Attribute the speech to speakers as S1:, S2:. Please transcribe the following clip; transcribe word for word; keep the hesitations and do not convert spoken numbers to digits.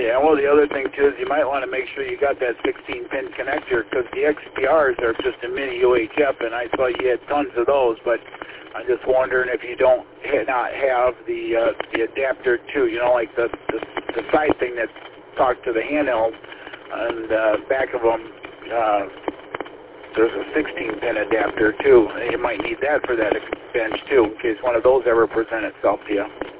S1: Yeah, well, the other thing, too, is you might want to make sure you got that sixteen pin connector, because the X P Rs are just a mini U H F, and I saw you had tons of those, but I'm just wondering if you don't ha- not have the uh, the adapter, too, you know, like the, the, the side thing that talks to the handheld, and uh, back of them, uh, there's a sixteen pin adapter, too, and you might need that for that bench, too, in case one of those ever present itself to you.